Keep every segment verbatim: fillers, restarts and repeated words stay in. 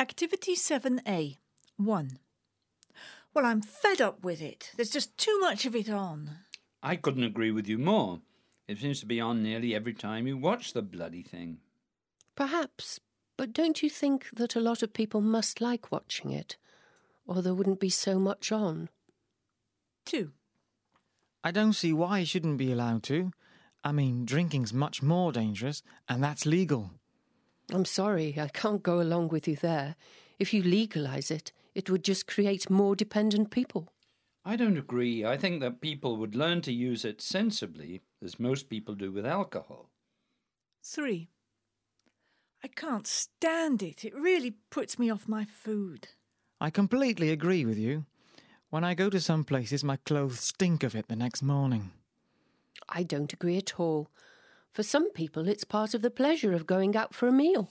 Activity seven A. one. Well, I'm fed up with it. There's just too much of it on. I couldn't agree with you more. It seems to be on nearly every time you watch the bloody thing. Perhaps, but don't you think that a lot of people must like watching it, or there wouldn't be so much on? two. I don't see why you shouldn't be allowed to. I mean, drinking's much more dangerous, and that's legal. I'm sorry, I can't go along with you there. If you legalise it, it would just create more dependent people. I don't agree. I think that people would learn to use it sensibly, as most people do with alcohol. three. I can't stand it. It really puts me off my food. I completely agree with you. When I go to some places, my clothes stink of it the next morning. I don't agree at all. For some people, it's part of the pleasure of going out for a meal.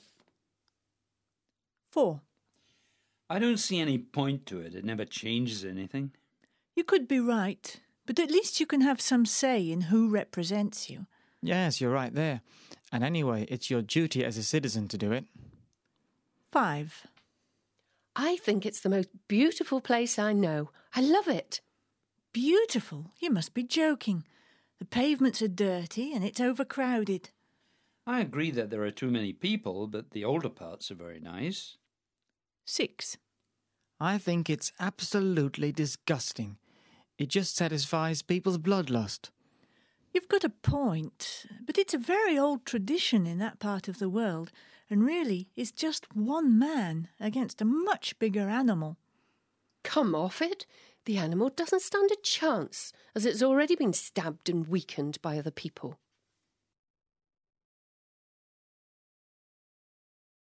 four. I don't see any point to it. It never changes anything. You could be right, but at least you can have some say in who represents you. Yes, you're right there. And anyway, it's your duty as a citizen to do it. five. I think it's the most beautiful place I know. I love it. Beautiful? You must be joking. The pavements are dirty and it's overcrowded. I agree that there are too many people, but the older parts are very nice. six. I think it's absolutely disgusting. It just satisfies people's bloodlust. You've got a point, but it's a very old tradition in that part of the world, and really is just one man against a much bigger animal. Come off it. The animal doesn't stand a chance, as it's already been stabbed and weakened by other people.